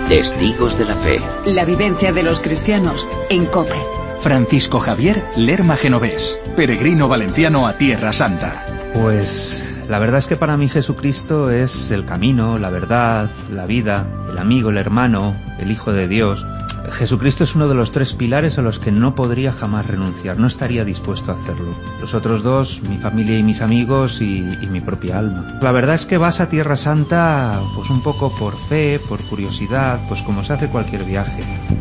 Testigos de la Fe. La vivencia de los cristianos en COPE. Francisco Javier Lerma Genovés, peregrino valenciano a Tierra Santa. Pues la verdad es que para mí Jesucristo es el camino, la verdad, la vida, el amigo, el hermano, el Hijo de Dios. Jesucristo es uno de los 3 pilares a los que no podría jamás renunciar, no estaría dispuesto a hacerlo. Los otros 2, mi familia y mis amigos y mi propia alma. La verdad es que vas a Tierra Santa pues un poco por fe, por curiosidad, pues como se hace cualquier viaje.